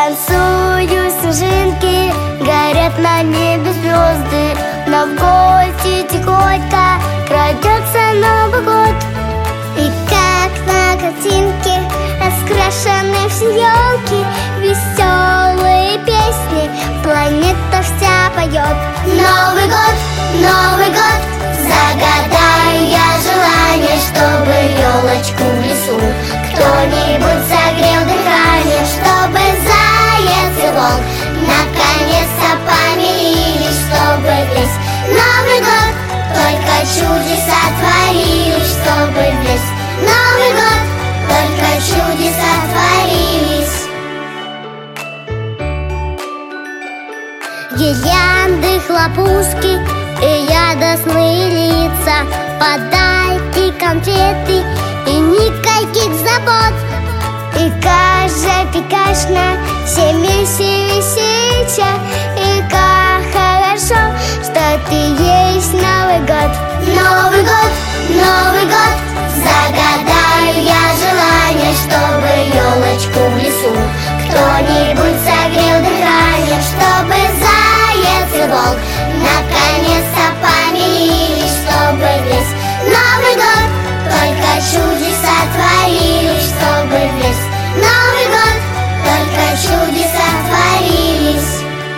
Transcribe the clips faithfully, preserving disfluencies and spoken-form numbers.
Танцуют снежинки, горят на небе звезды, но в гости тихонько крадется Новый год. И как на картинке раскрашены все елки, веселые песни планета вся поет. Новый год, Новый год, загадаю я желание, чтобы елочку в лесу кто-нибудь согрел дыханием, чтобы заяц и волк наконец-то помирились, чтобы весь Новый год только чудеса творились, чтобы весь Новый год только чудеса творились. Гирлянды, хлопушки и радостные лица, подарки, конфеты и никаких забот. И каждая пекарня всем вместе веселится, и как хорошо, что ты есть Новый год. Новый год, Новый год, загадаю я желание, чтобы елочку в лесу кто-нибудь согрел дыханием, чтобы заяц и волк наконец-то помирились, чтобы весь Новый год только чудеса творились, чтобы весь Новый год только чудеса творились.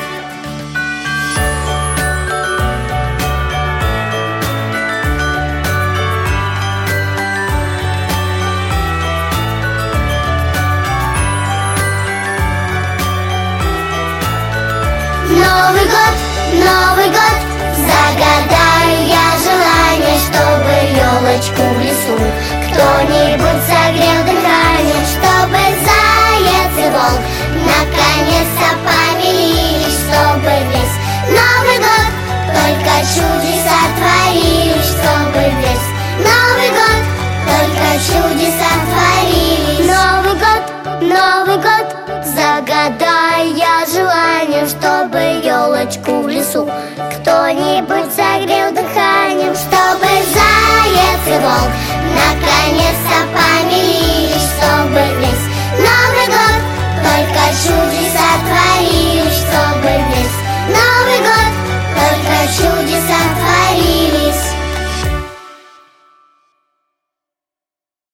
Новый год, Новый год, загадаю я желание, чтобы елочку в лесу кто-нибудь согрел дыханием, чтобы заяц и волк наконец-то помирились, чтобы весь Новый год только чудеса